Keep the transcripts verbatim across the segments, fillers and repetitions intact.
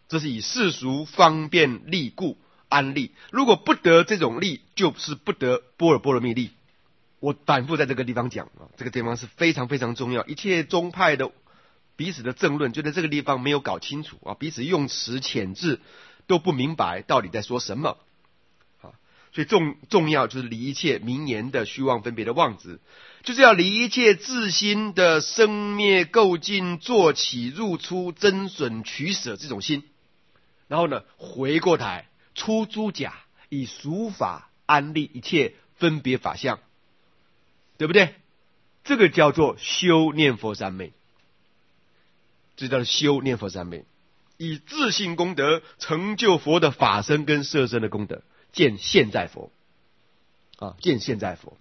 这是以世俗方便利故安立。如果不得这种利，就是不得般若波罗蜜力。我反复在这个地方讲啊，这个地方是非常非常重要。一切宗派的彼此的争论，就在这个地方没有搞清楚啊，彼此用词遣字都不明白到底在说什么啊。所以重重要就是离一切名言的虚妄分别的妄执，就是要离一切自心的生灭构尽坐起入出增损取舍这种心，然后呢回过台出诸假，以俗法安立一切分别法相，对不对？这个叫做修念佛三昧，这叫做修念佛三昧，以自性功德成就佛的法身跟色身的功德，见现在佛啊，见现在佛。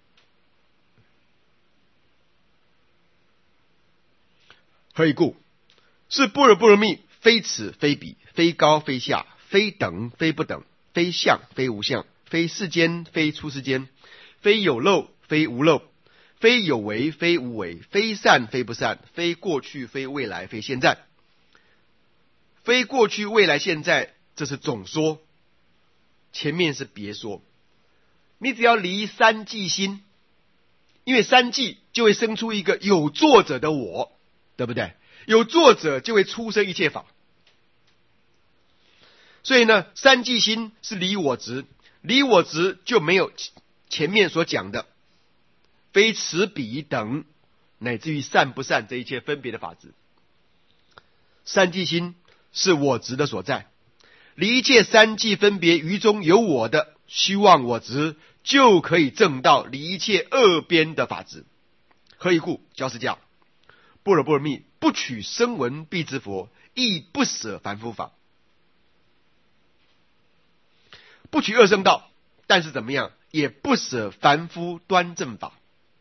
何以故？是般若波罗蜜，非此非彼，非高非下，非等非不等，非相非无相，非世间非出世间，非有漏非无漏，非有为非无为，非善非不善，非过去非未来非现在。非过去未来现在，这是总说，前面是别说。你只要离三际心，因为三际就会生出一个有作者的我，对不对？有作者就会出生一切法。所以呢，三际心是离我执，离我执就没有前面所讲的非此彼等，乃至于善不善这一切分别的法执。三际心是我执的所在，离一切三际分别于中有我的虚妄我执，就可以证到离一切二边的法执。何以故？教是讲般若波罗蜜不取声闻辟支佛，亦不舍凡夫法。不取二圣道，但是怎么样，也不舍凡夫端正法。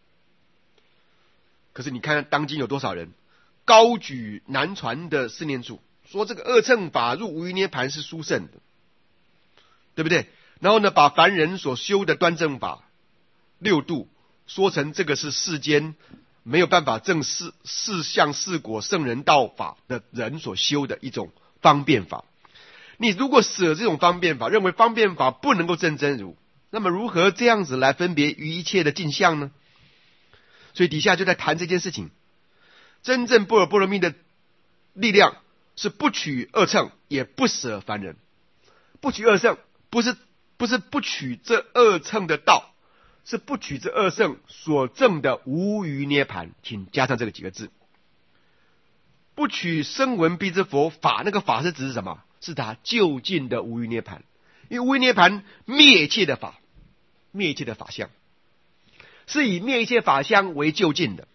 可是你看当今有多少人高举南传的四念处，说这个二乘法入无余涅盘是殊胜的，对不对？然后呢，把凡人所修的端正法六度说成这个是世间没有办法证四四相四果圣人道法的人所修的一种方便法。你如果舍这种方便法，认为方便法不能够证真如，那么如何这样子来分别于一切的镜像呢？所以底下就在谈这件事情。真正般若波罗蜜的力量是不取二乘，也不舍凡人。不取二乘不是不是不取这二乘的道，是不取这二乘所证的无余涅盘，请加上这个几个字。不取声闻辟支佛法，那个法是指什么？是他究竟的无余涅盘。因为无余涅盘灭一切的法，灭一切的法相，是以灭一切法相为究竟的。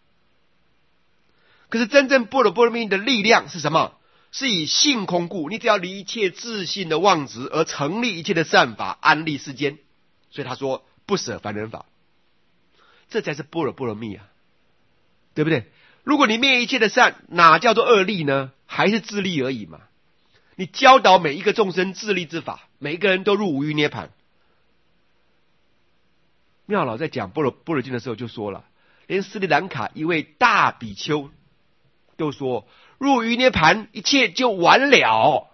可是真正般若波罗蜜的力量是什么？是以性空故，你只要离一切自性的妄执，而成立一切的善法，安立世间。所以他说不舍凡人法，这才是般若波罗蜜啊，对不对？如果你灭一切的善，哪叫做恶利呢？还是自利而已嘛。你教导每一个众生自利之法，每一个人都入无余涅盘。妙老在讲般若波罗经的时候就说了，连斯里兰卡一位大比丘都说，入无余涅盘一切就完了。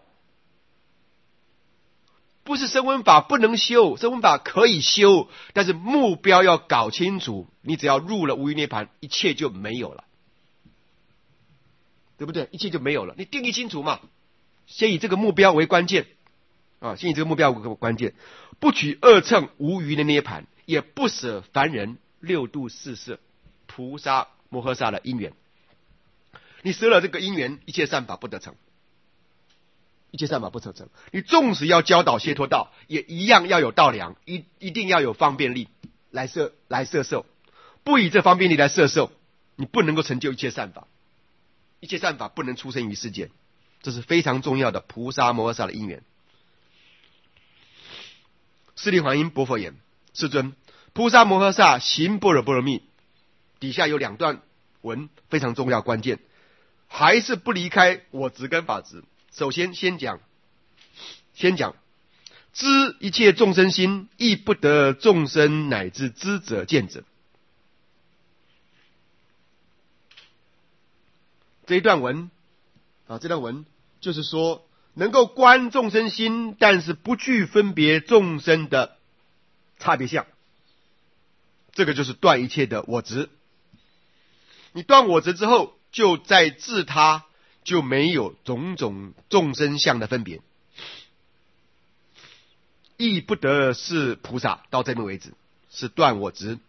不是声闻法不能修，声闻法可以修，但是目标要搞清楚，你只要入了无余涅盘，一切就没有了，对不对？一切就没有了，你定义清楚嘛，先以这个目标为关键啊，先以这个目标为关键。不取二乘无余的涅盘，也不舍凡人六度四摄菩萨摩诃萨的因缘。你舍了这个因缘，一切善法不得成，一切善法不得成。你纵使要教导解脱道，也一样要有道量，一一定要有方便力来摄来摄受。不以这方便力来摄受，你不能够成就一切善法，一切善法不能出生于世间。这是非常重要的菩萨摩诃萨的因缘。释利桓因薄佛言：世尊，菩萨摩诃萨行般若波罗蜜，底下有两段文非常重要关键，还是不离开我执跟法执。首先先讲先讲知一切众生心，亦不得众生乃至知者见者。这一段文啊，这段文就是说， 能够观众生心，但是不具分别众生的差别相，这个就是断一切的我执。你断我执之后，就在自他就没有种种众生相的分别，亦不得是菩萨。到这边为止是断我执，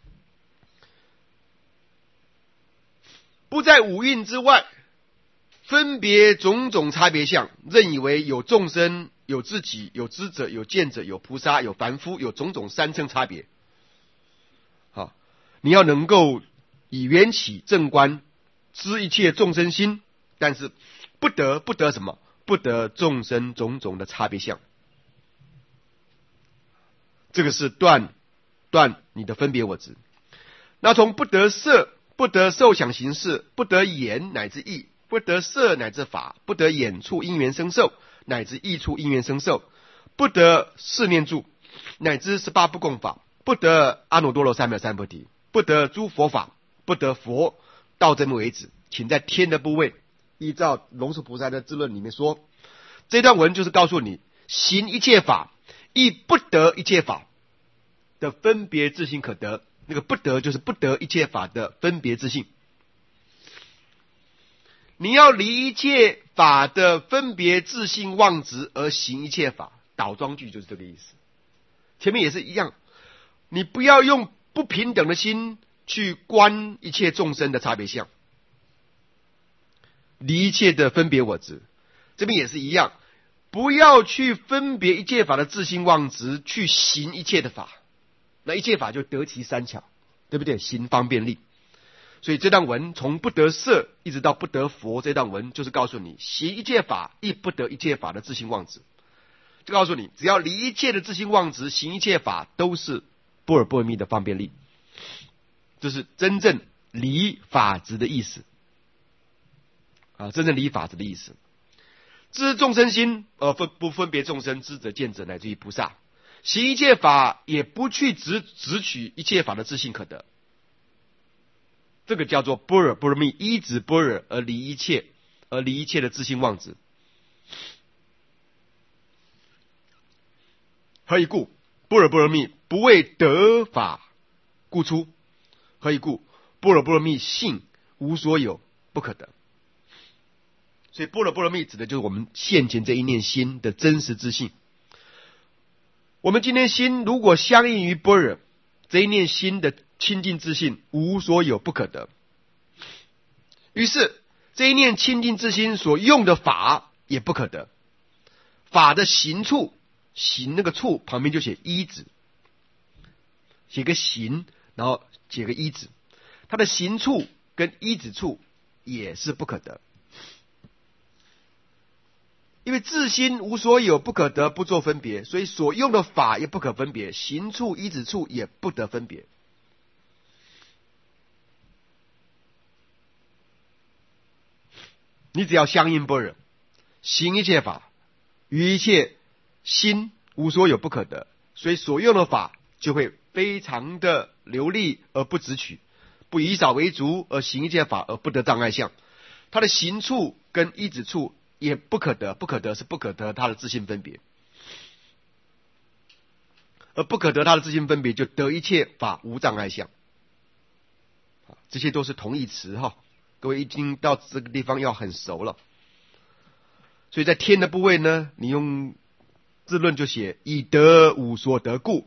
不在五蕴之外分别种种差别相，认以为有众生、有自己、有知者、有见者、有菩萨、有凡夫，有种种三乘差别。好，你要能够以缘起正观知一切众生心，但是不得不得什么？不得众生种种的差别相。这个是断断你的分别我执。那从不得色、不得受想行识、不得言乃至意、不得色乃至法、不得眼处因缘生受乃至意处因缘生受、不得四念住乃至十八不共法、不得阿耨多罗三藐三菩提、不得诸佛法、不得佛，到这边为止。请在天的部位依照龙树菩萨的智论里面说，这段文就是告诉你，行一切法亦不得一切法的分别自性可得。那个不得就是不得一切法的分别自性。你要离一切法的分别自性妄执而行一切法，倒装句就是这个意思。前面也是一样，你不要用不平等的心去观一切众生的差别相，离一切的分别我执。这边也是一样，不要去分别一切法的自性妄执去行一切的法，那一切法就得其三巧，对不对？行方便利。所以这段文从不得色一直到不得佛，这段文就是告诉你，行一切法亦不得一切法的自性妄执。就告诉你，只要离一切的自性妄执，行一切法都是般若波罗蜜的方便利。这是真正离法执的意思啊，真正离法执的意思。知众生心而分不分别众生，知者见者乃至于菩萨，行一切法也不去执执取一切法的自性可得，这个叫做般若波罗蜜，依止般若而离一切，而离一切的自性妄执。何以故？般若波罗蜜不为得法故出。何以故？般若波罗蜜性无所有，不可得。所以般若波罗蜜指的就是我们现前这一念心的真实之性。我们今天心如果相应于般若，这一念心的清净之性无所有，不可得。于是这一念清净之心所用的法也不可得。法的行处，行那个处旁边就写依止，写个行，然后写个依止，它的行处跟依止处也是不可得。因为自心无所有，不可得，不做分别，所以所用的法也不可分别，行处依止处也不得分别。你只要相应般若，行一切法，于一切心无所有，不可得，所以所用的法就会非常的流利而不执取，不以少为足而行一切法而不得障碍相。它的行处跟依止处也不可得，不可得是不可得它的自性分别，而不可得它的自性分别，就得一切法无障碍相。这些都是同义词哈，各位一听到这个地方要很熟了。所以在天的部位呢，你用字论就写以得无所得故，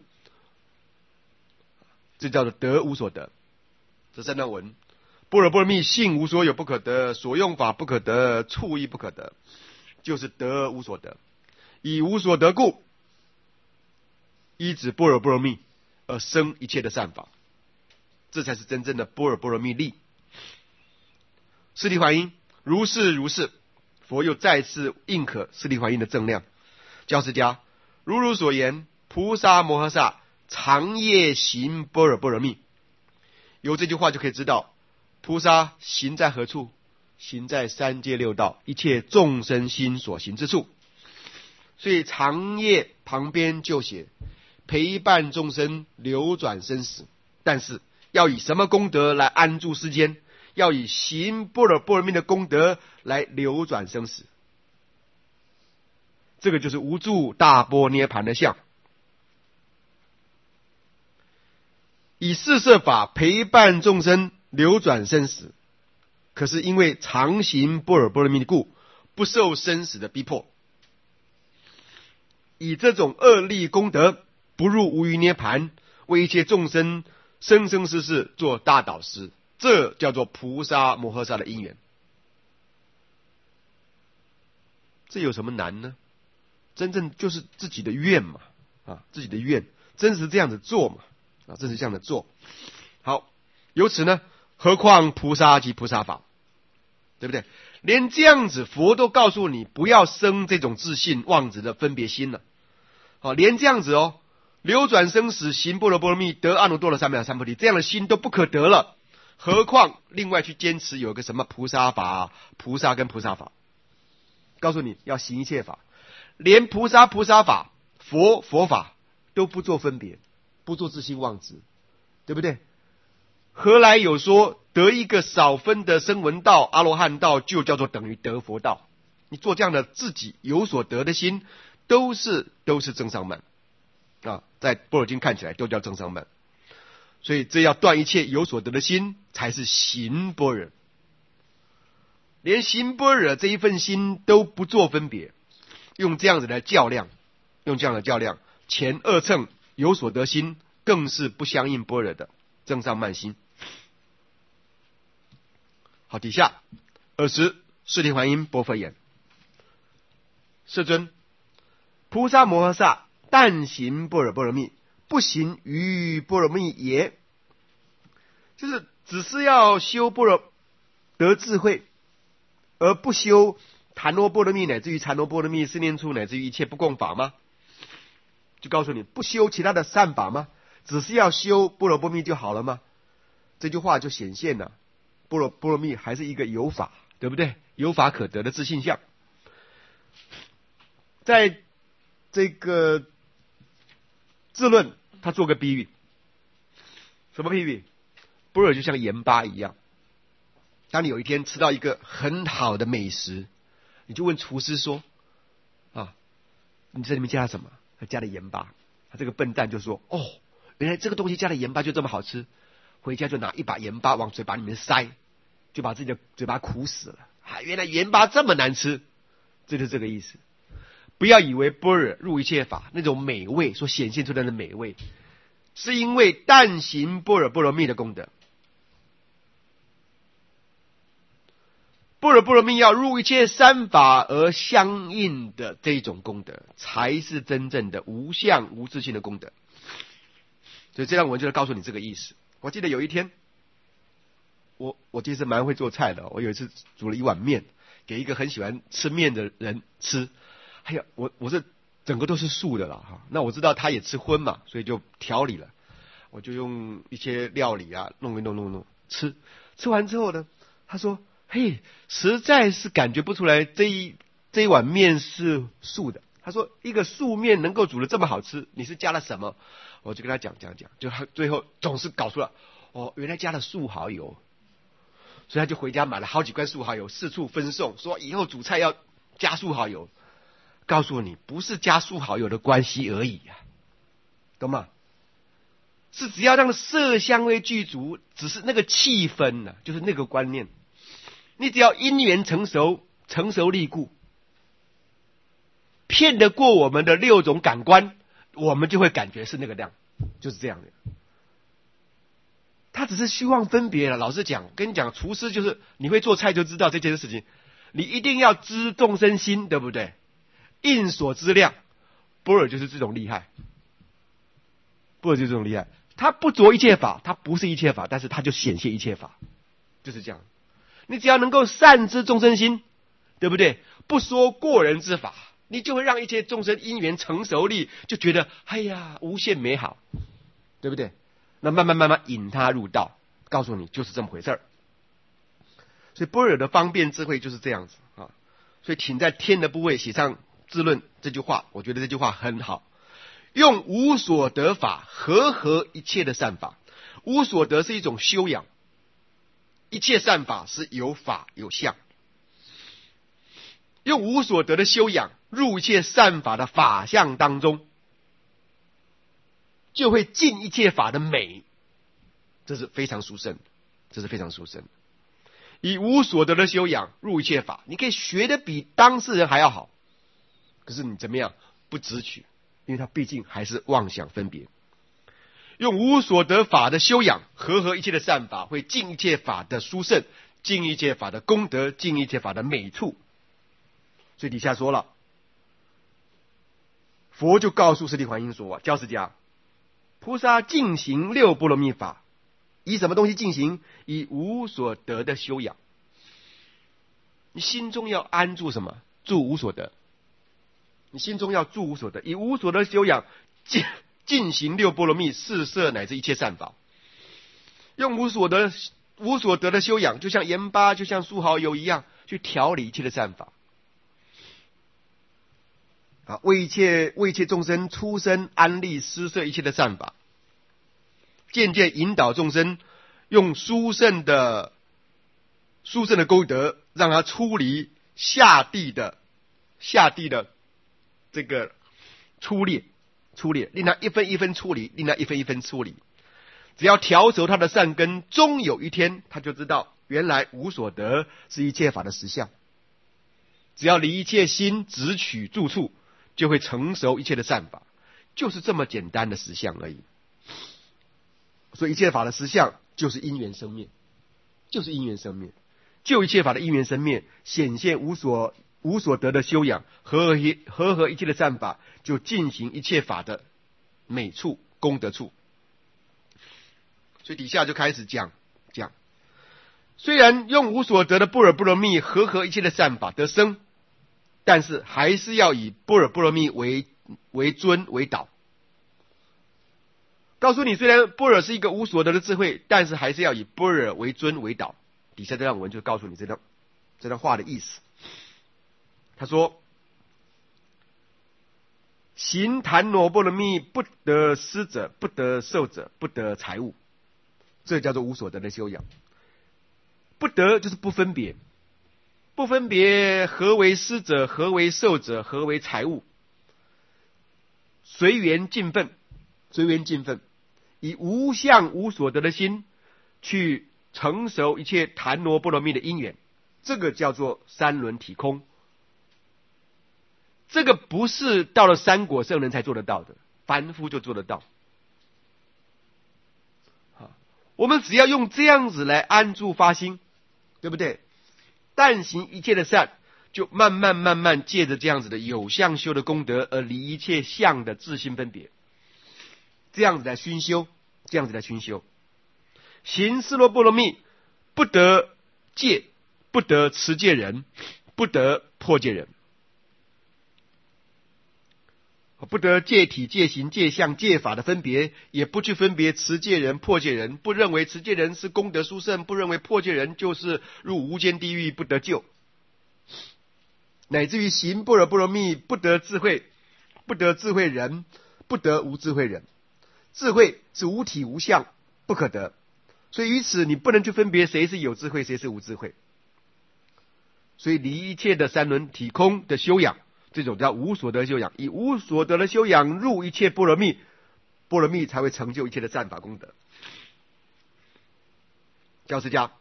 这叫做得无所得。这三段文，般若波罗蜜性无所有，不可得，所用法不可得，处亦不可得，就是得无所得。以无所得故，依止般若波罗蜜而生一切的善法，这才是真正的般若波罗蜜力。释提桓因，如是如是。佛又再次应可释提桓因的正量，教释迦如如所言，菩萨摩诃萨常夜行般若波罗蜜。由这句话就可以知道，菩萨行在何处？行在三界六道一切众生心所行之处。所以长夜旁边就写陪伴众生流转生死，但是要以什么功德来安住世间？要以行般若波罗蜜的功德来流转生死。 这个就是无住大般涅盘的相。以四摄法陪伴众生流转生死，可是因为常行般若波罗蜜的故，不受生死的逼迫。以这种恶力功德，不入无余涅盘，为一切众生生生世世做大导师，这叫做菩萨摩诃萨的因缘。这有什么难呢？真正就是自己的愿嘛，啊，自己的愿，真实这样子做嘛，啊，真实这样的做。好，由此呢，何况菩萨及菩萨法，对不对？连这样子佛都告诉你不要生这种自信妄执的分别心了。好，连这样子哦，流转生死行般若波罗蜜得阿耨多罗三藐三菩提这样的心都不可得了，何况另外去坚持有个什么菩萨法，菩萨跟菩萨法，告诉你要行一切法，连菩萨菩萨法，佛佛法都不做分别，不做自信妄执，对不对？何来有说得一个少分的声闻道、阿罗汉道就叫做等于得佛道？你做这样的自己有所得的心，都是都是增上慢啊，在般若经看起来都叫增上慢。所以这要断一切有所得的心，才是行般若。连行般若这一份心都不做分别，用这样子来较量，用这样的较量，前二乘有所得心更是不相应般若的增上慢心。好，底下二十释提桓因薄佛言：世尊，菩萨摩诃萨但行般若波罗蜜，不行于般若蜜也。就是只是要修般若得智慧，而不修檀罗波罗蜜，乃至于禅罗波罗蜜、四念处，乃至于一切不共法吗？就告诉你，不修其他的善法吗？只是要修般若波罗蜜就好了吗？这句话就显现了般若波罗蜜还是一个有法，对不对？有法可得的自性相。在这个智论他做个比喻，什么比喻？般若就像盐巴一样，当你有一天吃到一个很好的美食，你就问厨师说啊，你在里面加了什么？他加了盐巴。他这个笨蛋就说，哦，原来这个东西加了盐巴就这么好吃，回家就拿一把盐巴往嘴巴里面塞，就把自己的嘴巴苦死了啊！原来盐巴这么难吃，这就是这个意思。不要以为般若入一切法那种美味所显现出来的美味，是因为但行般若波罗蜜的功德。般若波罗蜜要入一切三法而相应的这种功德，才是真正的无相无自性的功德。所以这段文就是告诉你这个意思。我记得有一天，我我其实蛮会做菜的，我有一次煮了一碗面给一个很喜欢吃面的人吃。哎呀，我我这整个都是素的了哈。那我知道他也吃荤嘛，所以就调理了。我就用一些料理啊弄一弄弄弄吃。吃完之后呢，他说：“嘿，实在是感觉不出来这一这一碗面是素的。”他说：“一个素面能够煮得这么好吃，你是加了什么？”我就跟他讲讲讲，就他最后总是搞出了哦，原来加了素蚝油。所以他就回家买了好几罐素蚝油，四处分送，说以后煮菜要加素蚝油。告诉你，不是加素蚝油的关系而已啊，懂吗？是只要让色香味具足，只是那个气氛呢、啊，就是那个观念。你只要因缘成熟，成熟立故，骗得过我们的六种感官，我们就会感觉是那个量，就是这样的。他只是虚妄分别了。老实讲，跟你讲，厨师就是你会做菜就知道这件事情，你一定要知众生心，对不对？应所知量，般若就是这种厉害，般若就是这种厉害。他不着一切法，他不是一切法，但是他就显现一切法，就是这样。你只要能够善知众生心，对不对？不说过人之法，你就会让一切众生因缘成熟力，就觉得哎呀无限美好，对不对？那慢慢慢慢引他入道，告诉你就是这么回事儿。所以般若的方便智慧就是这样子啊。所以请在天的部位写上智论这句话，我觉得这句话很好。用无所得法和合一切的善法，无所得是一种修养，一切善法是有法有相。 用无所得的修养入一切善法的法相当中，就会尽一切法的美。这是非常殊胜的，这是非常殊胜的。以无所得的修养入一切法，你可以学得比当事人还要好，可是你怎么样不直取，因为他毕竟还是妄想分别。用无所得法的修养和合一切的善法，会尽一切法的殊胜，尽一切法的功德，尽一切法的美处。所以底下说了，佛就告诉舍利环音说，教释迦，菩萨进行六波罗蜜法，以什么东西进行？以无所得的修养。你心中要安住什么？住无所得。你心中要住无所得，以无所得修养进进行六波罗蜜、四摄乃至一切善法。用无所得无所得的修养，就像盐巴，就像苏蚝油一样，去调理一切的善法。啊，为一切为一切众生出生安立施设一切的善法，渐渐引导众生用殊胜的殊胜的功德，让他出离下地的下地的这个粗劣粗劣，令他一分一分出离，令他一分一分出离。只要调熟他的善根，终有一天他就知道，原来无所得是一切法的实相。只要离一切心直取住处，就会成熟一切的善法，就是这么简单的实相而已。所以一切法的实相就是因缘生灭，就是因缘生灭，就一切法的因缘生灭，显现无所无所得的修养，和合一和合一切的善法，就进行一切法的美处功德处。所以底下就开始讲讲，虽然用无所得的般若波罗蜜和合一切的善法得生，但是还是要以般若波罗蜜为为尊为导。告诉你，虽然般若是一个无所得的智慧，但是还是要以般若为尊为导。底下这段文就告诉你这段这段话的意思。他说：行檀罗波罗蜜，不得施者，不得受者，不得财物，这叫做无所得的修养。不得就是不分别，不分别何为施者，何为受者，何为财物，随缘尽分，随缘尽分，以无相无所得的心去成熟一切檀罗波罗蜜的因缘，这个叫做三轮体空。这个不是到了三果圣人才做得到的，凡夫就做得到。我们只要用这样子来安住发心，对不对？但行一切的善，就慢慢慢慢借着这样子的有相修的功德，而离一切相的自心分别，这样子来熏修，这样子来熏修。行四罗波罗蜜，不得戒，不得持戒人，不得破戒人。不得戒体、戒行、戒相、戒法的分别，也不去分别持戒人、破戒人，不认为持戒人是功德殊胜，不认为破戒人就是入无间地狱不得救，乃至于行般若波罗蜜，不得智慧，不得智慧人，不得无智慧人。智慧是无体无相，不可得，所以于此你不能去分别谁是有智慧，谁是无智慧。所以离一切的三轮体空的修养，这种叫无所得修养，以无所得的修养入一切般若蜜，般若蜜才会成就一切的善法功德。教释迦，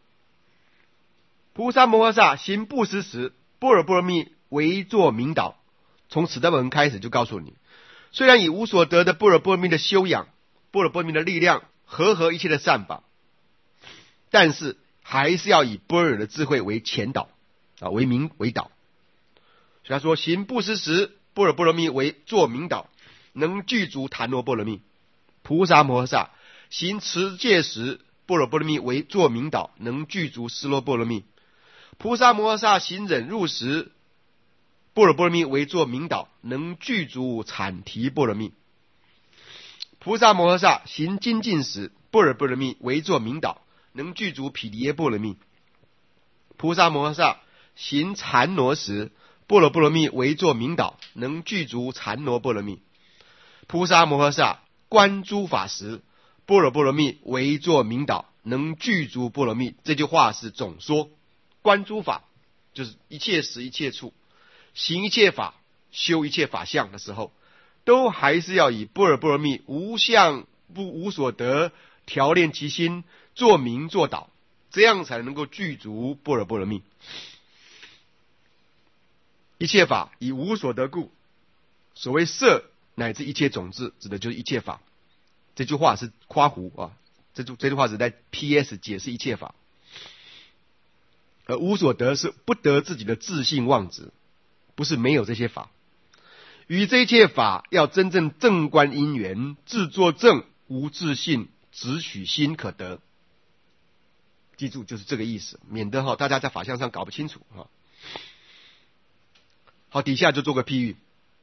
菩萨摩诃萨行布施时，般若波罗蜜为作明导。从此段文开始就告诉你，虽然以无所得的般若波罗蜜的修养，般若波罗蜜的力量和合一切的善法，但是还是要以般若的智慧为前导啊，为明为导。所以他说，行布施时，般若波罗蜜为作明导，能具足檀罗波罗蜜。菩萨摩诃萨行持戒时，般若波罗蜜为作明导，能具足尸罗波罗蜜。菩萨摩诃萨行忍辱时，般若波罗蜜为作明导，能具足产提波罗蜜。菩萨摩诃萨行精进时，般若波罗蜜为作明导，能具足毗梨耶波罗蜜。菩萨摩诃萨行禅挪时，般若波罗蜜为作明导，能具足禅挪波罗蜜。菩萨摩诃萨观诸法时，般若波罗蜜为作明导，能具足波罗蜜。这句话是总说，观诸法就是一切时一切处，行一切法，修一切法相的时候，都还是要以般若波罗蜜无相不无所得调炼其心，做明做导，这样才能够具足般若波罗蜜。一切法以无所得故，所谓色乃至一切种子，指的就是一切法。这句话是夸胡啊，这句这句话是在 P S 解释一切法。而无所得是不得自己的自性妄执，不是没有这些法。与这一切法要真正正观因缘，自作正，无自性，只取心可得。记住，就是这个意思，免得哈大家在法相上搞不清楚哈。好，底下就做个譬喻。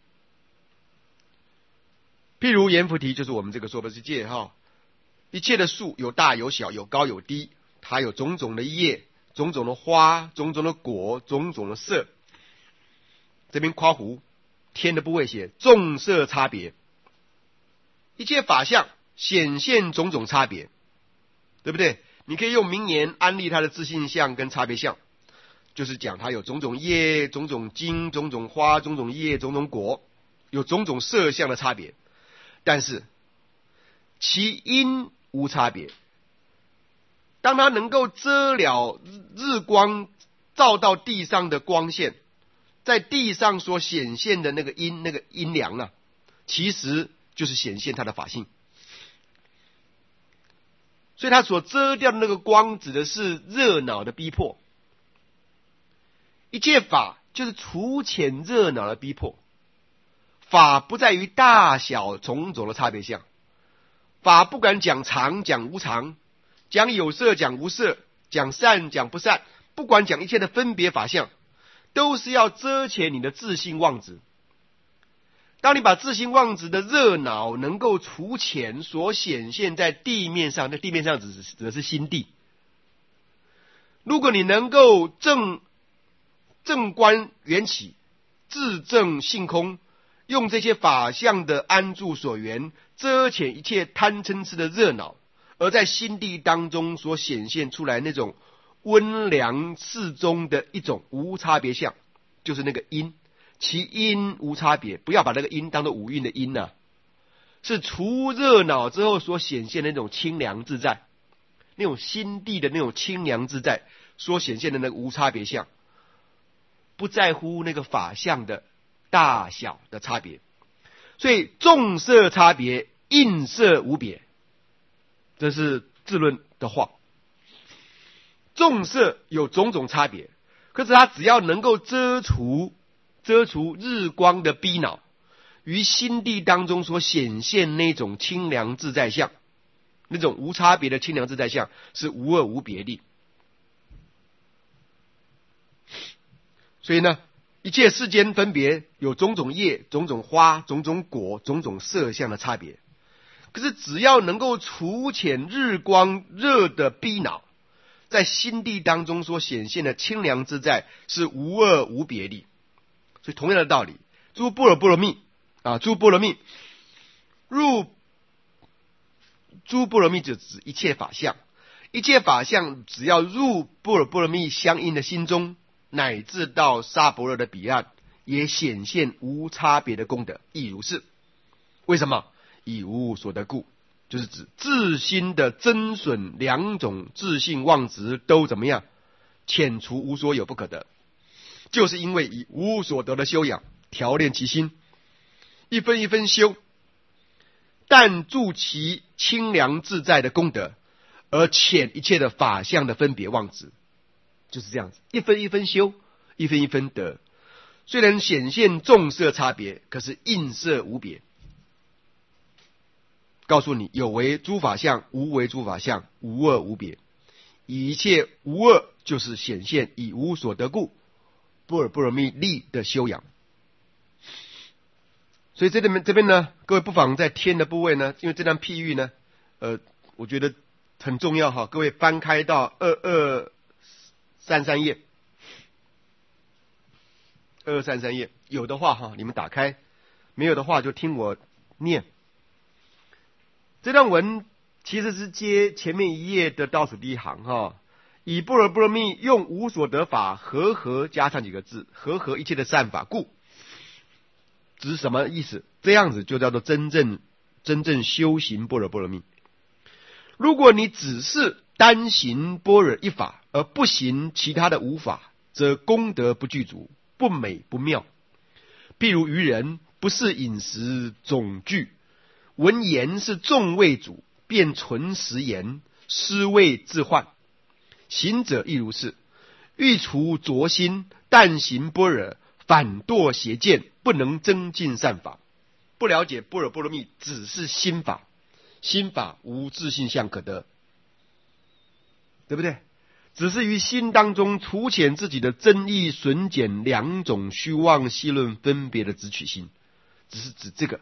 譬如阎浮提，就是我们这个娑婆世界哈，一切的树有大有小，有高有低，它有种种的叶，种种的花，种种的果，种种的色。这边夸胡，天的部位写众色差别，一切法相显现种种差别，对不对？你可以用名言安立它的自性相跟差别相，就是讲它有种种叶、种种茎、种种花、种种叶、种种果，有种种色相的差别。但是其因无差别。当它能够遮了日光照到地上的光线，在地上所显现的那个阴，那个阴凉啊，其实就是显现它的法性。所以它所遮掉的那个光，指的是热恼的逼迫。一切法就是除浅热恼的逼迫。法不在于大小种种的差别相，法不管讲常讲无常，讲有色讲无色，讲善讲不善，不管讲一切的分别法相，都是要遮掩你的自性妄执。当你把自性妄执的热恼能够除浅，所显现在地面上，那地面上指指的是心地。如果你能够正正观缘起，自证性空，用这些法相的安住所缘，遮遣一切贪嗔痴的热恼，而在心地当中所显现出来那种温凉适中的一种无差别相，就是那个因，其因无差别。不要把那个因当作五蕴的因啊，是除热恼之后所显现的那种清凉自在，那种心地的那种清凉自在所显现的那个无差别相，不在乎那个法相的大小的差别。所以众色差别，应色无别，这是智论的话。众色有种种差别，可是它只要能够遮除遮除日光的逼恼，于心地当中所显现那种清凉自在相，那种无差别的清凉自在相，是无二无别的。所以呢，一切世间分别有种种叶、种种花、种种果、种种色相的差别，可是只要能够除遣日光热的逼恼，在心地当中所显现的清凉自在，是无二无别的。所以同样的道理，诸般若波罗蜜啊，诸般若蜜入诸般若蜜就指一切法相，一切法相只要入般若波罗蜜相应的心中，乃至到沙婆勒的彼岸，也显现无差别的功德，亦如是。为什么？以无所得故，就是指自心的增损两种自性妄执都怎么样？遣除无所有不可得，就是因为以无所得的修养调炼其心，一分一分修，但助其清凉自在的功德，而遣一切的法相的分别妄执，就是这样子，一分一分修，一分一分得。虽然显现众色差别，可是应色无别。告诉你，有为诸法相，无为诸法相，无二无别。以一切无二，就是显现以无所得故，般若波罗蜜力的修养。所以这边这边呢，各位不妨在天的部位呢，因为这段譬喻呢，呃，我觉得很重要哈。各位翻开到二二三三页，二二三三页，有的话哈，你们打开；没有的话就听我念。这段文其实是接前面一页的倒数第一行哈， 以般若波罗蜜用无所得法和合加上几个字，和合一切的善法故，这是什么意思？这样子就叫做真正真正修行般若波罗蜜。如果你只是单行般若一法而不行其他的无法，则功德不具足，不美不妙。譬如愚人不是饮食总具，闻言是众味主，便存食言，失味自患。行者亦如是，欲除浊心，但行般若，反堕邪见，不能增进善法。不了解般若波罗蜜只是心法，心法无自性相可得，对不对？只是于心当中除遣自己的增益损减两种虚妄戏论分别的执取心，只是指这个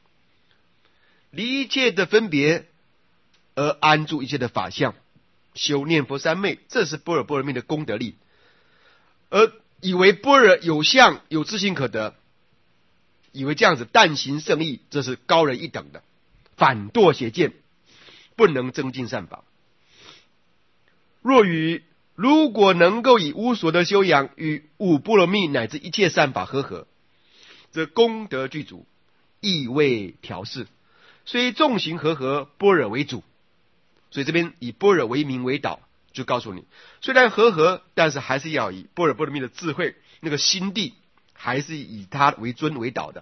离一切的分别而安住一切的法相，修念佛三昧，这是般若波罗蜜的功德力。而以为般若有相有自性可得，以为这样子但行圣意，这是高人一等的，反堕邪见，不能增进善法。若与如果能够以无所得修养与五波罗蜜乃至一切善法和合，则功德具足，意味调适，虽众行和合，般若为主。所以这边以般若为名为导，就告诉你，虽然和合，但是还是要以般若波罗蜜的智慧，那个心地还是以它为尊为导的。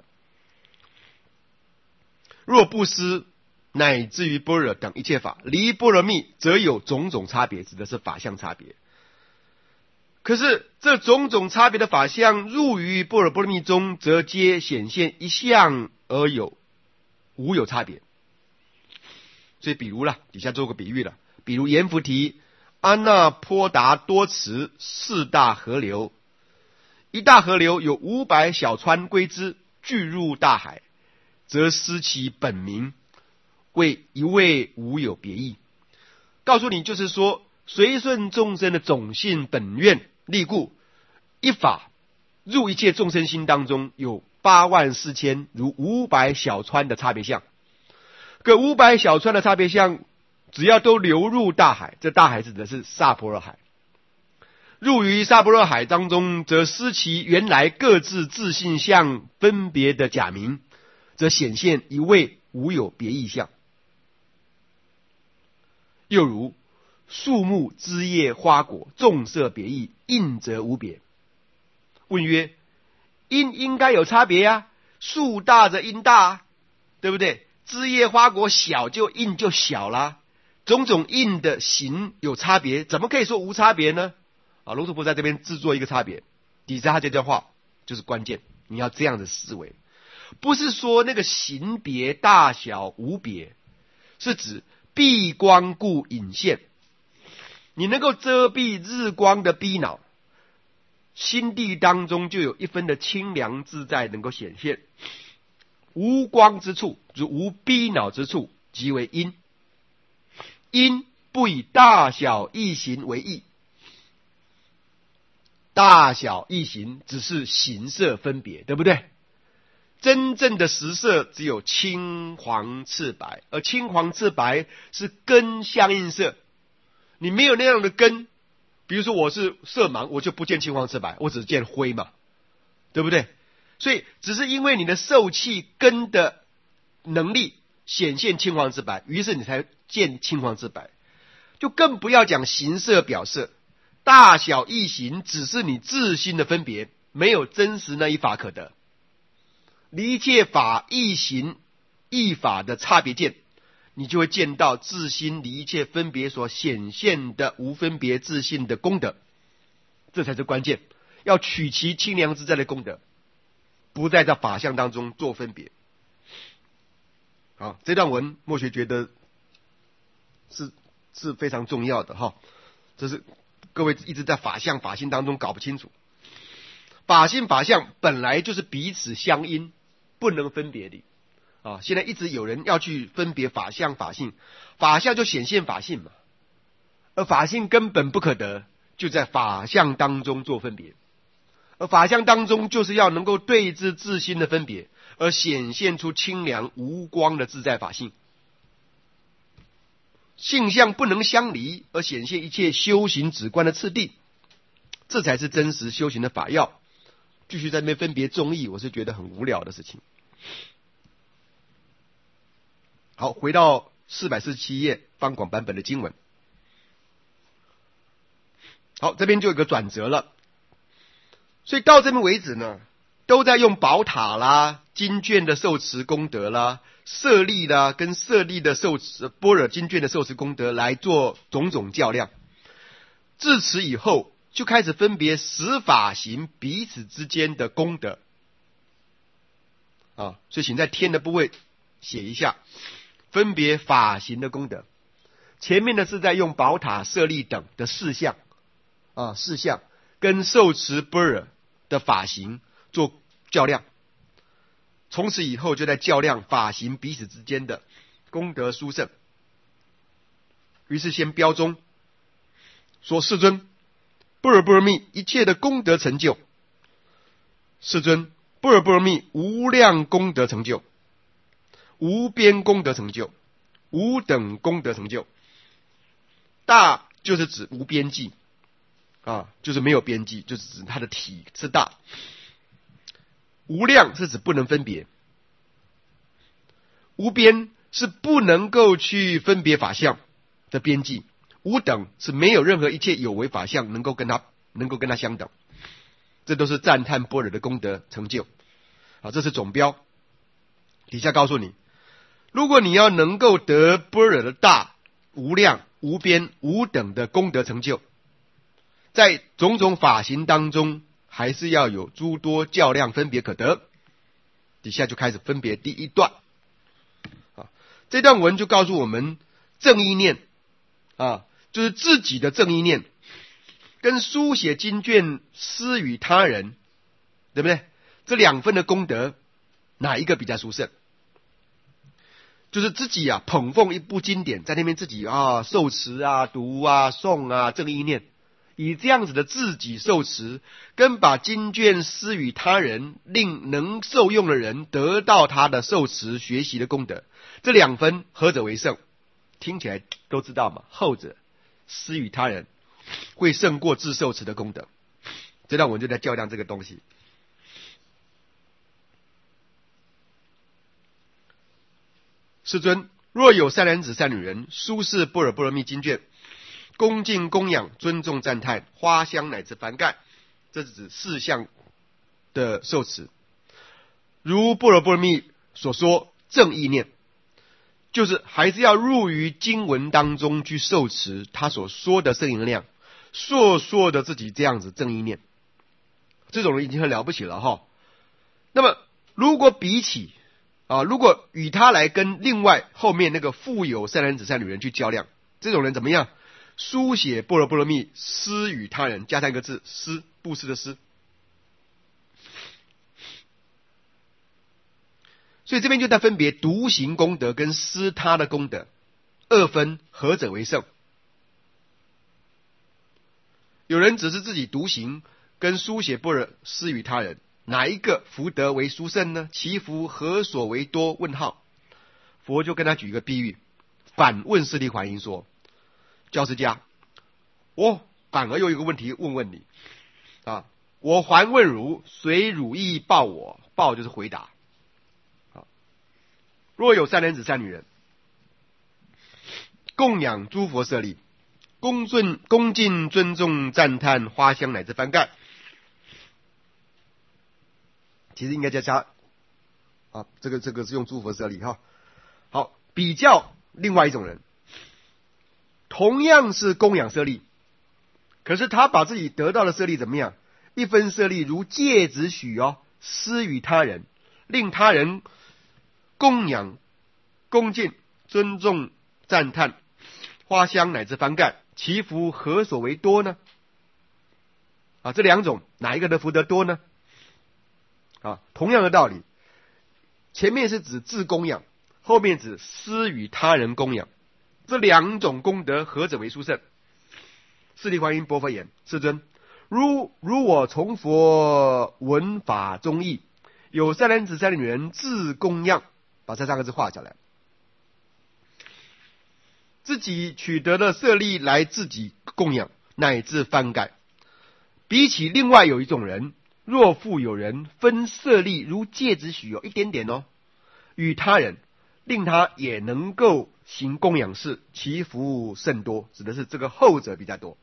若布施乃至于般若等一切法，离般若蜜则有种种差别，指的是法相差别。可是这种种差别的法相入于般若波罗蜜中，则皆显现一相而有无有差别。所以比如了，底下做个比喻了，比如阎浮提、阿那波达多池四大河流，一大河流有五百小川归之，聚入大海，则失其本名，为一味无有别异。告诉你，就是说随顺众生的种性本愿力故，一法入一切众生心当中，有八万四千如五百小川的差别相。各五百小川的差别相，只要都流入大海，这大海指的是萨婆若海。入于萨婆若海当中，则失其原来各自自性相分别的假名，则显现一味无有别异相。又如树木枝叶花果众色别异，应则无别。问曰：因应该有差别呀、啊？树大则因大、啊，对不对？枝叶花果小就应就小啦，种种应的形有差别，怎么可以说无差别呢？啊，龙树菩萨这边制作一个差别，底下他这段话就是关键，你要这样的思维，不是说那个形别大小无别，是指蔽光故隐现，你能够遮蔽日光的逼恼，心地当中就有一分的清凉自在能够显现。无光之处，如无逼恼之处，即为因。因不以大小异形为异，大小异形只是形色分别，对不对？真正的实色只有青黄赤白，而青黄赤白是根相应色。你没有那样的根，比如说我是色盲，我就不见青黄赤白，我只见灰嘛，对不对？所以只是因为你的受气根的能力显现青黄赤白，于是你才见青黄赤白，就更不要讲形色表色，大小异形只是你自心的分别，没有真实那一法可得。离一切法异形异法的差别见，你就会见到自心离一切分别所显现的无分别自性的功德，这才是关键，要取其清凉自在的功德，不在这法相当中做分别。好，这段文默学觉得是是非常重要的哈，这是各位一直在法相法性当中搞不清楚。法性法相本来就是彼此相因，不能分别的啊。现在一直有人要去分别法相法性，法相就显现法性嘛，而法性根本不可得，就在法相当中做分别。而法相当中就是要能够对治自心的分别，而显现出清凉无光的自在法性。 性相不能相离，而显现一切修行止观的次第，这才是真实修行的法要。继续在那边分别众义，我是觉得很无聊的事情。好，回到四百四十七页方广版本的经文。好，这边就有一个转折了。所以到这边为止呢，都在用宝塔啦、经卷的受持功德啦、舍利啦跟舍利的受持般若经卷的受持功德来做种种较量。自此以后，就开始分别十法行彼此之间的功德。啊，所以请在天的部位写一下，分别法行的功德。前面的是在用宝塔、舍利等的事项啊，事项跟受持般若的法行做较量。从此以后就在较量法行彼此之间的功德殊胜。于是先标中说：世尊，般若波罗蜜一切的功德成就，世尊，般若波罗蜜无量功德成就，无边功德成就，无等功德成就。大就是指无边际啊，就是没有边际，就是指它的体是大。无量是指不能分别，无边是不能够去分别法相的边际，无等是没有任何一切有为法相能够跟它能够跟它相等。这都是赞叹般若的功德成就。好，这是总标。底下告诉你，如果你要能够得般若的大、无量、无边、无等的功德成就，在种种法行当中，还是要有诸多较量分别可得。底下就开始分别第一段。啊，这段文就告诉我们，正意念啊，就是自己的正意念，跟书写经卷施与他人，对不对？这两份的功德，哪一个比较殊胜？就是自己啊捧奉一部经典，在那边自己啊受持啊、读啊、诵啊，正意念。以这样子的自己受持，跟把经卷施与他人，令能受用的人得到他的受持学习的功德，这两分何者为胜？听起来都知道嘛，后者施与他人会胜过自受持的功德。这段我们就在较量这个东西。世尊，若有善男子善女人，书释般若波罗蜜经卷，恭敬供养、尊重、赞叹、花香乃至幡盖，这是指四项的受持。如般若波罗蜜所说，正意念，就是还是要入于经文当中去受持他所说的圣言量，烁烁的自己这样子正意念，这种人已经很了不起了哈。那么如果比起啊，如果与他来跟另外后面那个富有善男子善女人去较量，这种人怎么样？书写般若波罗蜜，施与他人，加上一个字，施，布施的施。所以这边就在分别独行功德跟施他的功德，二分何者为胜？有人只是自己独行，跟书写般若施与他人，哪一个福德为殊胜呢？其福何所为多？问号。佛就跟他举一个比喻，反问释利桓因说：教师家，我反而有一个问题问问你啊，我还问汝，随汝意报我，报就是回答。好，若有善男子善女人，供养诸佛舍利，恭尊恭敬尊重赞叹花香乃至幡盖，其实应该加加啊，这个这个是用诸佛舍利哈。好，比较另外一种人。同样是供养舍利，可是他把自己得到的舍利怎么样？一分舍利如芥子许哦，施与他人，令他人供养、恭敬、尊重、赞叹、花香乃至幡盖，其福何所为多呢？啊，这两种哪一个的福德多呢？啊，同样的道理，前面是指自供养，后面指施与他人供养。这两种功德何者为殊胜？释利桓因薄佛言：世尊，如如我从佛闻法中义，有善男子善女人自供养，把这三个字画下来。 自己取得了舍利来自己供养，乃至翻盖。比起另外有一种人，若复有人分舍利如芥子许，有一点点哦，与他人，令他也能够行供养事，其福甚多。指的是这个后者比较多。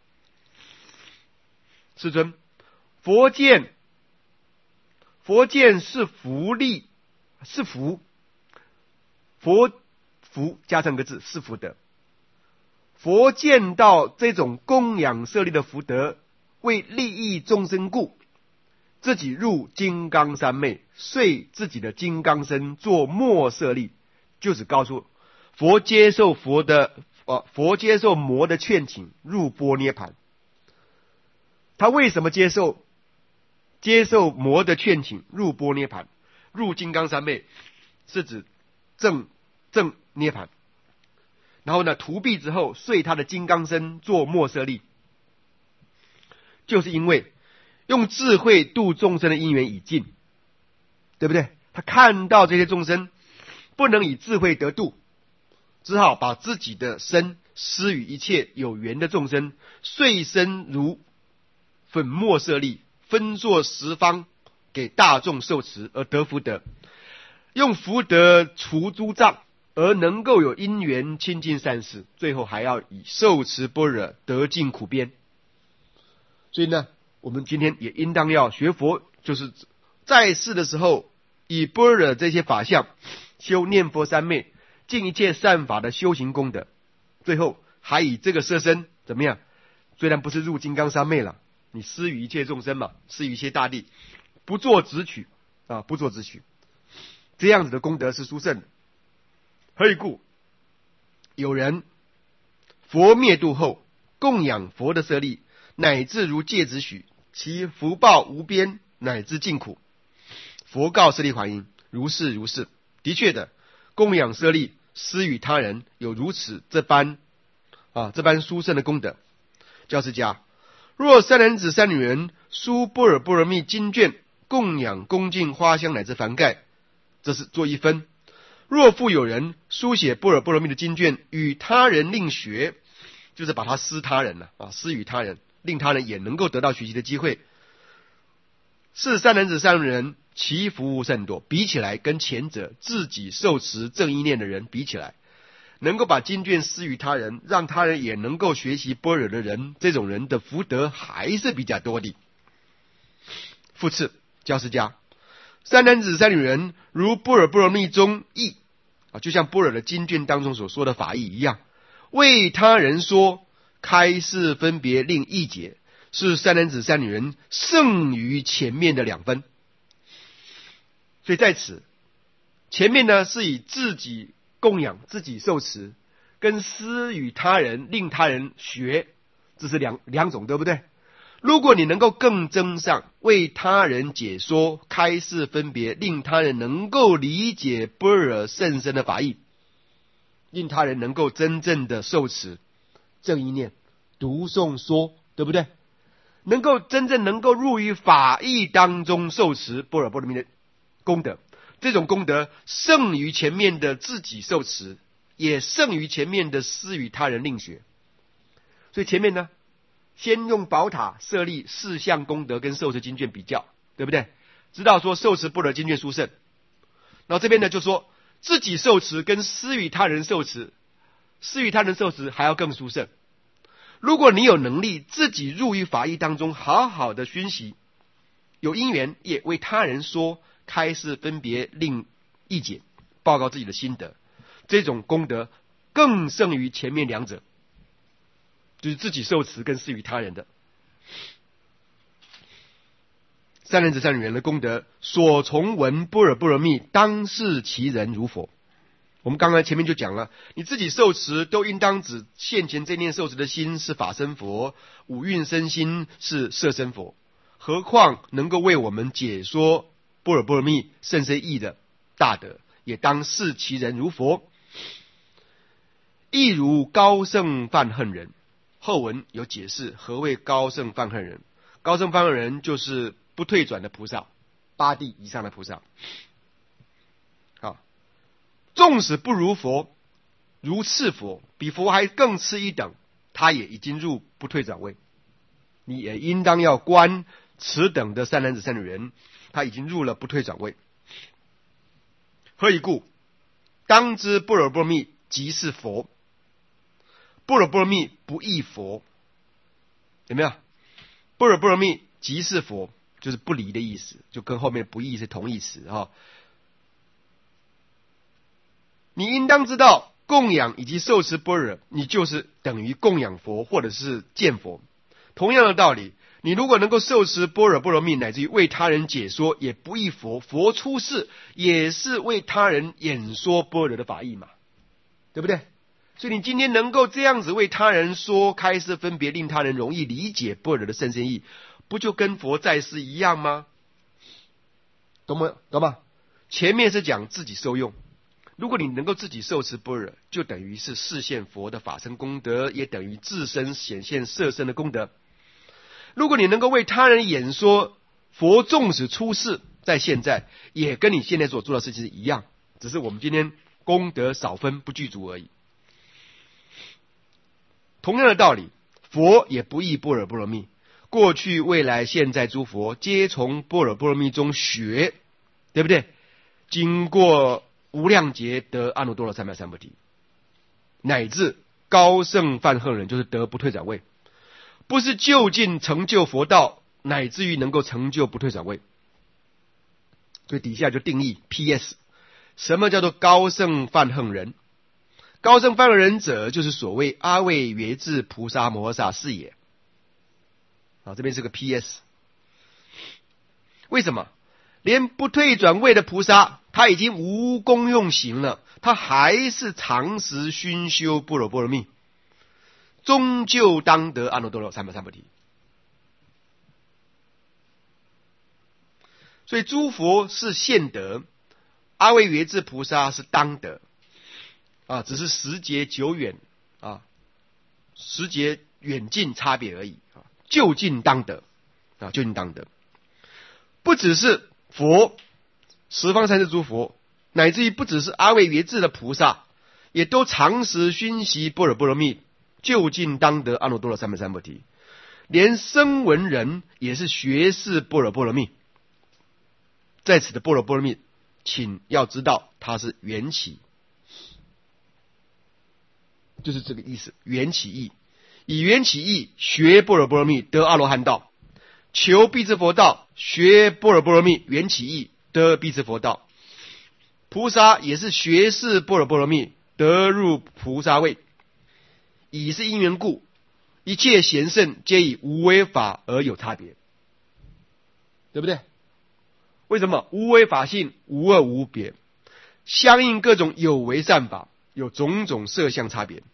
世尊，佛见佛见是福利，是福，佛福加上个字，是福德。佛见到这种供养舍利的福德，为利益众生故，自己入金刚三昧，遂自己的金刚身做末舍利，就是告诉佛接受佛的呃佛接受魔的劝请，入般涅盘。他为什么接受接受魔的劝请入般涅盘？入金刚三昧是指正正涅盘。然后呢，涂毕之后，遂他的金刚身做末舍利，就是因为用智慧度众生的因缘已尽，对不对？他看到这些众生不能以智慧得度，只好把自己的身施与一切有缘的众生，遂身如粉末舍利，分作十方给大众受持而得福德，用福德除诸障，而能够有因缘亲近善事，最后还要以受持般若得尽苦边。所以呢，我们今天也应当要学佛，就是在世的时候以般若这些法相修念佛三昧，尽一切善法的修行功德，最后还以这个色身怎么样？虽然不是入金刚三昧了，你施与一切众生嘛，施与一切大地，不做执取啊，不做执取，这样子的功德是殊胜的。何以故？有人佛灭度后，供养佛的舍利，乃至如芥子许，其福报无边，乃至尽苦。佛告舍利还因：如是如是。的确的，供养舍利，施与他人，有如此这般啊这般殊胜的功德。教释迦，若三男子三女人书般若波罗蜜经卷，供养恭敬花香乃至幡盖，这是做一分。若复有人书写般若波罗蜜的经卷，与他人令学，就是把它施他人了啊，施与他人，令他人也能够得到学习的机会。是三男子三女人，其福甚多。比起来，跟前者自己受持正意念的人比起来，能够把经卷施于他人，让他人也能够学习般若的人，这种人的福德还是比较多的。复次，教释迦，三男子三女人如般若波罗蜜中义啊，就像般若的经卷当中所说的法义一样，为他人说开示分别令义解，是三男子三女人胜于前面的两分。所以在此前面呢，是以自己供养自己受持，跟施与他人令他人学，这是两两种，对不对？如果你能够更增上为他人解说开示分别，令他人能够理解般若甚深的法义，令他人能够真正的受持正意念读诵说，对不对？能够真正能够入于法义当中受持般若波罗蜜的功德，这种功德胜于前面的自己受持，也胜于前面的施与他人令学。所以前面呢，先用宝塔舍利四项功德跟受持经卷比较，对不对？知道说受持般若经卷殊胜。然后这边呢就说自己受持跟施与他人受持，施与他人受持还要更殊胜。如果你有能力自己入于法义当中，好好的熏习，有因缘也为他人说开示分别令义解，报告自己的心得，这种功德更胜于前面两者，就是自己受持跟施与他人的。三男子三女人的功德，所从闻般若波罗蜜，当视其人如佛。我们刚才前面就讲了，你自己受持都应当指现前这念受持的心是法身佛，五蕴身心是色身佛，何况能够为我们解说般若波罗蜜甚深义的大德，也当视其人如佛。亦如高圣梵恨人，后文有解释何谓高圣梵恨人。高圣梵恨人就是不退转的菩萨，八地以上的菩萨。好，纵使不如佛， 如次佛，比佛还更次一等，他也已经入不退转位。你也应当要观此等的三男子三女人，他已经入了不退转位。何以故？当知般若波罗蜜即是佛。般若波罗蜜不异佛，有没有？般若波罗蜜即是佛，就是不离的意思，就跟后面不异是同义词啊。你应当知道，供养以及受持般若，你就是等于供养佛或者是见佛。同样的道理，你如果能够受持般若波罗蜜，乃至于为他人解说，也不异佛。佛出世也是为他人演说般若的法义嘛，对不对？所以你今天能够这样子为他人说开示分别，令他人容易理解般若的甚深义，不就跟佛在世一样吗？懂吗？懂吗？前面是讲自己受用，如果你能够自己受持般若，就等于是示现佛的法身功德，也等于自身显现色身的功德。如果你能够为他人演说，佛纵使出世在现在，也跟你现在所做的事情是一样，只是我们今天功德少分不具足而已。同样的道理，佛也不异般若波罗蜜，过去未来现在诸佛皆从般若波罗蜜中学，对不对？经过无量劫得阿耨多罗三藐三菩提，乃至高圣梵行人，就是得不退转位，不是就近成就佛道，乃至于能够成就不退转位。所以底下就定义 P S， 什么叫做高圣梵行人？高圣梵行人者，就是所谓阿魏约智菩萨摩诃萨是也。啊，这边是个 P S。为什么？连不退转位的菩萨，他已经无功用行了，他还是常时熏修般若波罗蜜，终究当得阿耨多罗三藐三菩提。所以诸佛是现得，阿魏约智菩萨是当得。啊，只是时节久远啊，时节远近差别而已啊，就近当得啊，就近当得。不只是佛，十方三世诸佛，乃至于不只是阿魏约智的菩萨，也都常时熏习般若波罗蜜，就近当得阿耨多罗三藐三菩提。连声闻人也是学识般若波罗蜜，在此的般若波罗蜜，请要知道它是缘起。就是这个意思，缘起义，以缘起义学般若波罗蜜得阿罗汉道，求辟支佛道，学般若波罗蜜缘起义得辟支佛道。菩萨也是学识般若波罗蜜得入菩萨位，以是因缘故，一切贤圣皆以无为法而有差别，对不对？为什么？无为法性无二无别，相应各种有为善法，有种种色相差别，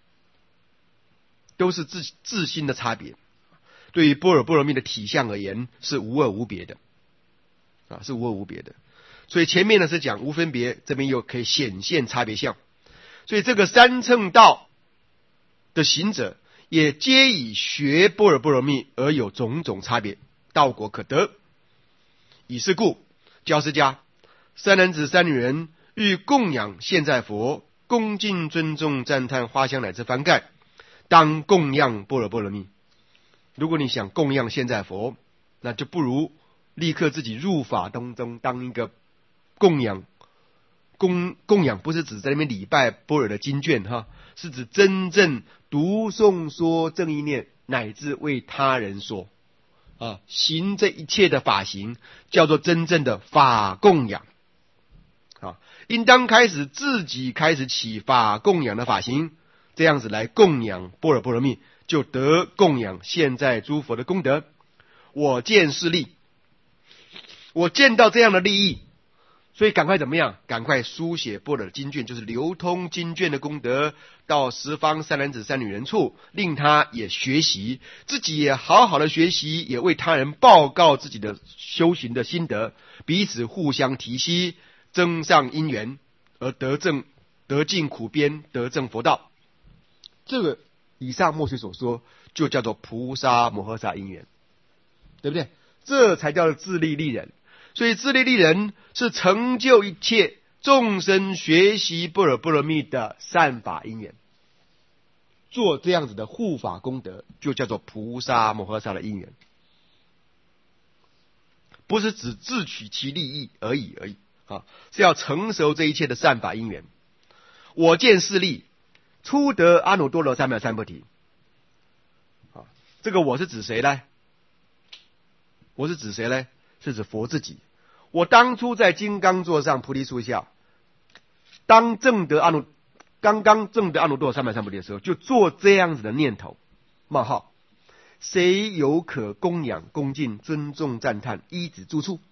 都是自自心的差别。对于般若波罗蜜的体相而言，是无二无别的啊，是无二无别的。所以前面呢是讲无分别，这边又可以显现差别相。所以这个三乘道的行者，也皆以学般若波罗蜜而有种种差别，道果可得。以是故，教释迦三男子三女人欲供养现在佛，恭敬尊重赞叹花香乃至幡盖，当供养般若波罗蜜。如果你想供养现在佛，那就不如立刻自己入法当中当一个供养。供供养不是指在那边礼拜般若的经卷哈，是指真正读诵说正意念，乃至为他人说啊，行这一切的法行，叫做真正的法供养啊。应当开始自己开始起法供养的法行，这样子来供养般若波罗蜜，就得供养现在诸佛的功德。我见是利，我见到这样的利益，所以赶快怎么样？赶快书写般若经卷，就是流通经卷的功德，到十方三男子三女人处，令他也学习，自己也好好的学习，也为他人报告自己的修行的心得，彼此互相提携，增上因缘，而得正得尽苦边，得正佛道。这个以上末学所说，就叫做菩萨摩诃萨因缘，对不对？这才叫做自利利人。所以自利利人是成就一切众生学习般若波罗蜜的善法因缘，做这样子的护法功德，就叫做菩萨摩诃萨的因缘，不是只自取其利益而已而已啊，是要成熟这一切的善法因缘。我见势力，初得阿耨多罗三藐三菩提。啊，这个我是指谁呢？我是指谁呢？是指佛自己。我当初在金刚座上菩提树下，当证得阿耨，刚刚证得阿耨多罗三藐三菩提的时候，就做这样子的念头：冒号，谁有可供养、恭敬、尊重、赞叹、依止住处？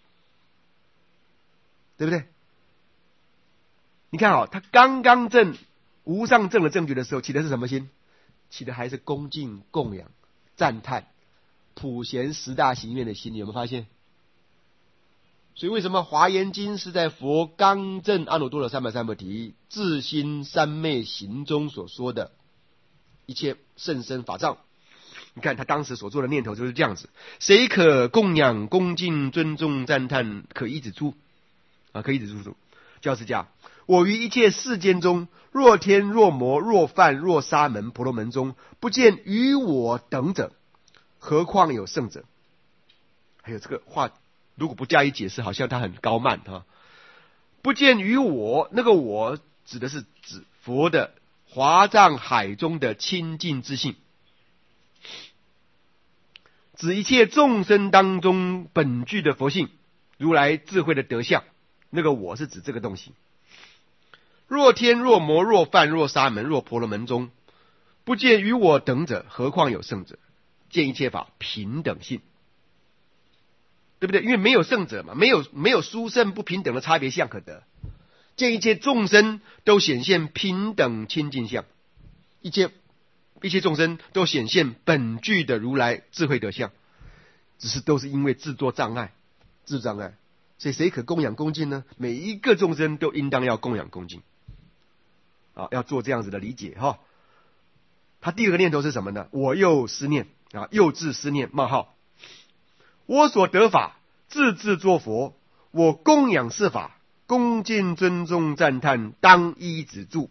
对不对？你看啊，他刚刚证无上正的证觉的时候，起的是什么心？起的还是恭敬、供养、赞叹、普贤十大行愿的心，有没有发现？所以为什么华严经是在佛刚证阿耨多罗三藐三菩提自心三昧行中所说的一切甚深法藏？你看他当时所做的念头就是这样子：谁可供养、恭敬、尊重、赞叹，可依止住啊，可依止住。教师家，我于一切世间中，若天若魔若梵若沙门婆罗门中，不见于我等者，何况有圣者？还有这个话，如果不加以解释，好像他很高慢啊。不见于我，那个我指的是指佛的华藏海中的清净之性，指一切众生当中本具的佛性，如来智慧的德相。那个我是指这个东西。若天若魔若梵若沙门若婆罗门中，不见于我等者，何况有圣者？见一切法平等性，对不对？因为没有圣者嘛，没有没有殊胜不平等的差别相可得。见一切众生都显现平等清净相，一切一切众生都显现本具的如来智慧德相，只是都是因为自作障碍，自障碍。所以谁可供养恭敬呢？每一个众生都应当要供养恭敬啊，要做这样子的理解哈。他第二个念头是什么呢？我又思念啊，又自思念冒号，我所得法自自作佛，我供养是法，恭敬尊重赞叹，当依止住。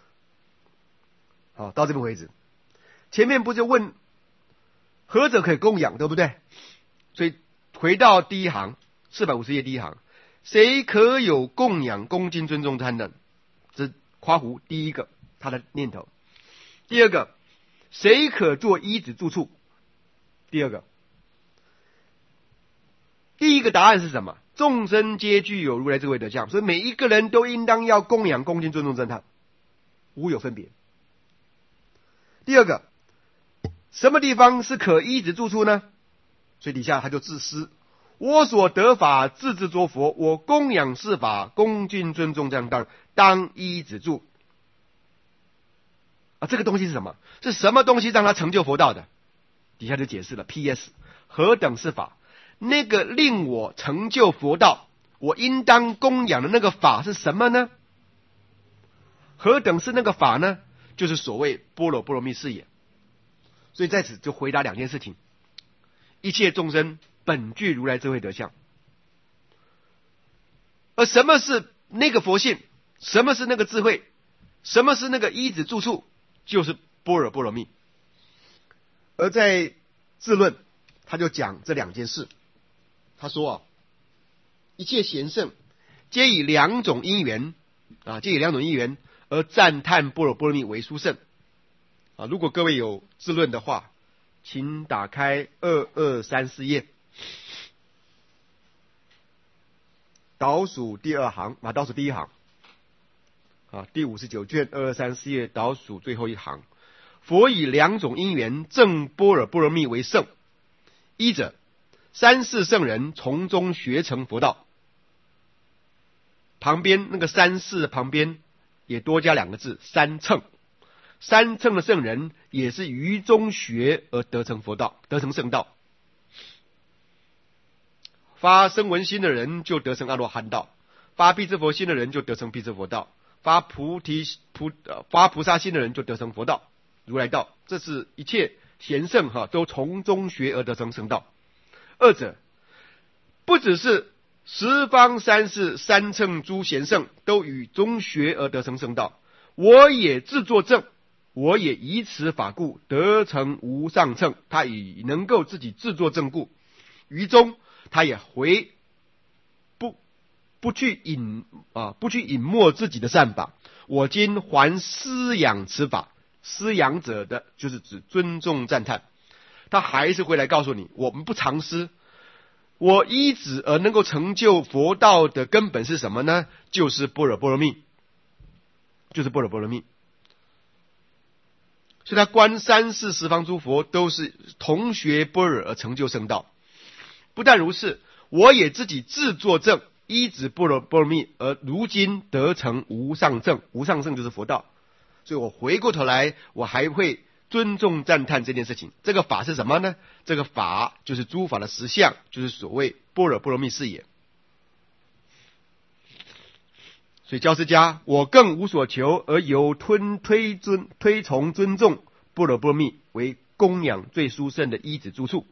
好，到这边为止。前面不就问何者可以供养，对不对？所以回到第一行。四百五十页第一行，谁可有供养、恭敬、尊重、赞叹？这夸胡第一个他的念头。第二个，谁可做依止住处？第二个，第一个答案是什么？众生皆具有如来智慧德相，所以每一个人都应当要供养、恭敬、尊重、赞叹，无有分别。第二个，什么地方是可依止住处呢？所以底下他就自私。我所得法自自作佛，我供养是法，恭敬尊重赞叹，当依止住。啊，这个东西是什么？是什么东西让他成就佛道的？底下就解释了 P S 何等是法？那个令我成就佛道，我应当供养的那个法是什么呢？何等是那个法呢？就是所谓般若波罗蜜是也。所以在此就回答两件事情：一切众生本具如来智慧德相，而什么是那个佛性？什么是那个智慧？什么是那个依止住处？就是般若波罗蜜。而在智论，他就讲这两件事。他说啊，一切贤圣皆以两种因缘啊，皆以两种因缘而赞叹般若波罗蜜为殊胜啊。如果各位有智论的话，请打开二二三四页。倒数第二行啊，倒数第一行啊，第五十九卷二二三四页倒数最后一行。佛以两种因缘证般若波罗蜜为圣，一者三世圣人从中学成佛道。旁边那个三世旁边也多加两个字三乘，三乘的圣人也是于中学而得成佛道，得成圣道。发声闻心的人就得成阿罗汉道，发辟支佛心的人就得成辟支佛道，发菩提菩发菩萨心的人就得成佛道、如来道。这是一切贤圣哈都从中学而得成圣道。二者不只是十方三世三乘诸贤圣都与中学而得成圣道，我也自作证，我也以此法故得成无上乘。他已能够自己自作证故，于中他也回不不去隐啊不去隐没自己的善法。我今还施养此法，施养者的就是指尊重赞叹，他还是会来告诉你，我们不常施。我依止而能够成就佛道的根本是什么呢？就是般若波罗蜜，就是般若波罗蜜。所以他观三世十方诸佛都是同学般若而成就圣道。不但如是，我也自己自作证，依止般若波罗蜜而如今得成无上正。无上正就是佛道。所以我回过头来，我还会尊重赞叹这件事情。这个法是什么呢？这个法就是诸法的实相，就是所谓般若波罗蜜是也。所以教师家，我更无所求，而由吞推尊推崇尊重般若波罗蜜为供养最殊胜的依止住处。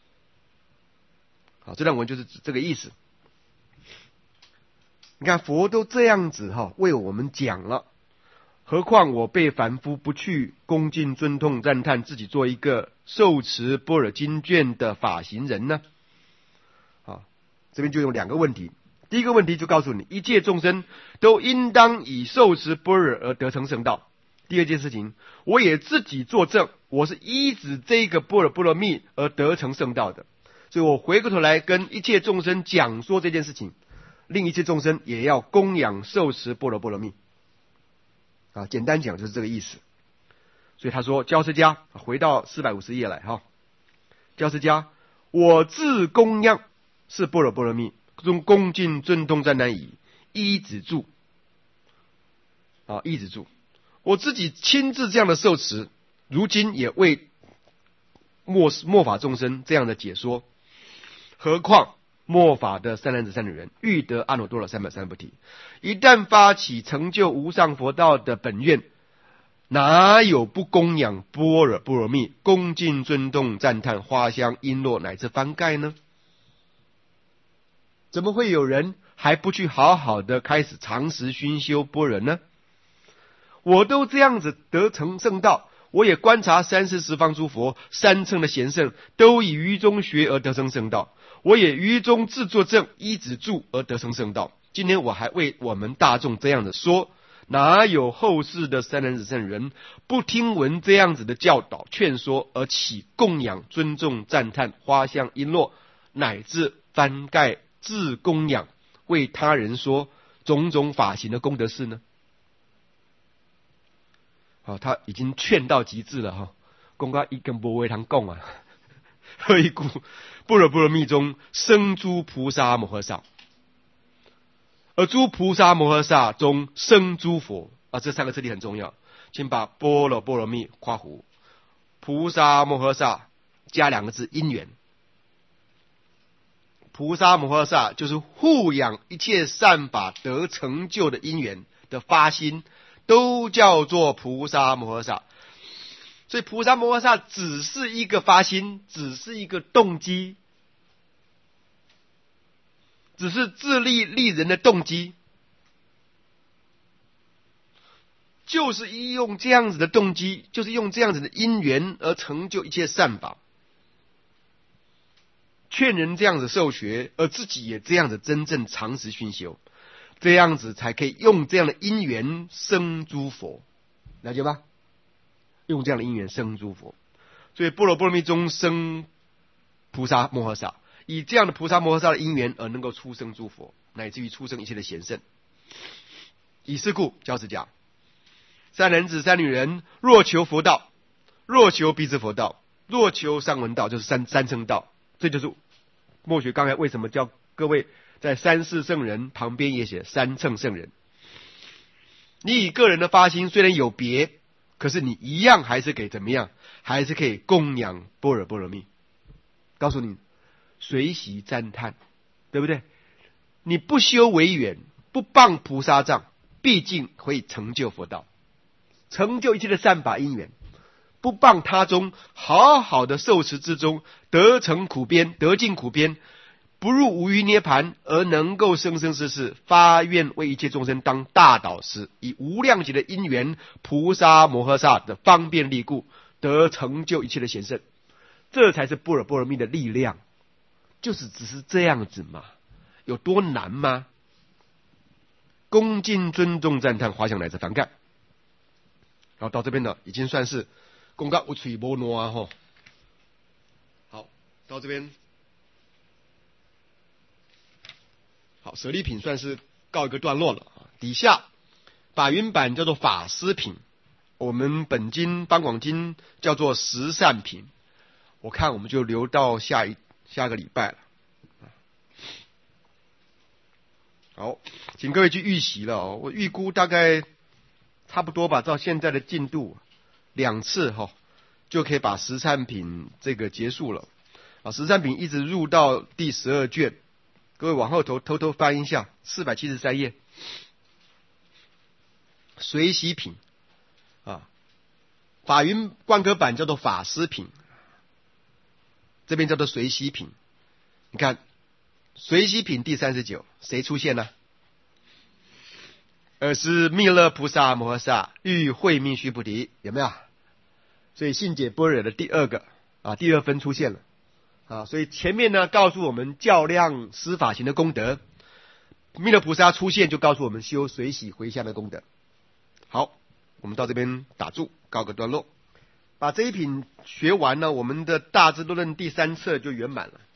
好，这段文就是指这个意思。你看佛都这样子哈、哦、为我们讲了，何况我被凡夫不去恭敬尊痛赞叹，自己做一个受持般若经卷的法行人呢？啊，这边就用两个问题。第一个问题就告诉你，一切众生都应当以受持般若而得成圣道。第二件事情，我也自己作证，我是依止这个般若波罗蜜而得成圣道的。所以我回过头来跟一切众生讲说这件事情，令一切众生也要供养受持般若波罗蜜。啊，简单讲就是这个意思。所以他说，教师家回到四百五十页来哈，教师家，我自供养是般若波罗蜜，中恭敬尊重赞叹已，依止住。啊，依止住，我自己亲自这样的受持，如今也为末末法众生这样的解说。何况末法的三男子三女人欲得阿耨多罗三藐三菩提，一旦发起成就无上佛道的本愿，哪有不供养般若波罗蜜，恭敬尊重赞叹花香璎珞乃至幡盖呢？怎么会有人还不去好好的开始常时熏修般若呢？我都这样子得成圣道，我也观察三世十方诸佛三乘的贤圣都以于中学而得成圣道，我也于中自作证，依止住而得成圣道。今天我还为我们大众这样的说，哪有后世的三男子三女人不听闻这样子的教导劝说，而起供养尊重赞叹花香璎珞乃至幡盖自供养，为他人说种种法行的功德事呢？啊，他已经劝到极致了哈，讲到一根无话通讲啊。何以故？般若波罗蜜中生诸菩萨摩诃萨，而诸菩萨摩诃萨中生诸佛啊，这三个字里很重要，请把般若波罗蜜括弧菩萨摩诃萨加两个字因缘。菩萨摩诃萨就是护养一切善法得成就的因缘的发心，都叫做菩萨摩诃萨。所以菩萨摩诃萨只是一个发心，只是一个动机，只是自利利人的动机，就是用这样子的动机，就是用这样子的因缘而成就一切善法，劝人这样子受学，而自己也这样子真正常时熏修，这样子才可以用这样的因缘生诸佛，了解吧？用这样的因缘生诸佛。所以般若波罗蜜中生菩萨摩诃萨，以这样的菩萨摩诃萨的因缘而能够出生诸佛，乃至于出生一切的贤圣。以是故，教师讲，三男子三女人若求佛道，若求必知佛道，若求上闻道，就是三三乘道。这就是末学刚才为什么叫各位在三世圣人旁边也写三乘圣人。你以个人的发心虽然有别，可是你一样还是可以怎么样？还是可以供养般若波罗蜜。告诉你，随喜赞叹，对不对？你不修为远，不傍菩萨藏，毕竟会成就佛道，成就一切的善法因缘。不傍他中，好好的受持之中，得成苦边，得尽苦边， 不入无余涅盘，而能够生生世世发愿为一切众生当大导师，以无量劫的因缘菩萨摩诃萨的方便力故，得成就一切的贤圣。这才是般若波罗蜜的力量，就是只是这样子嘛，有多难吗？恭敬尊重赞叹华详乃至梵盖。然后到这边呢，已经算是公告无吹波诺啊吼。好，到这边。好，舍利品算是告一个段落了。底下法云版叫做法师品，我们本经般广经叫做十善品。我看我们就留到下一下个礼拜了。好，请各位去预习了哦。我预估大概差不多吧，照现在的进度，两次哈、哦、就可以把十善品这个结束了。啊，十善品一直入到第十二卷。各位往后头偷偷翻一下，四百七十三页，随喜品啊，法云贯科版叫做法师品，这边叫做随喜品。你看，随喜品第三十九，谁出现呢？尔时弥勒菩萨摩诃萨欲会命须菩提，有没有？所以信解般若的第二个啊，第二分出现了。啊，所以前面呢告诉我们较量施法行的功德，弥勒菩萨出现就告诉我们修随喜回向的功德。好，我们到这边打住，告个段落，把这一品学完呢，我们的大智度论第三册就圆满了。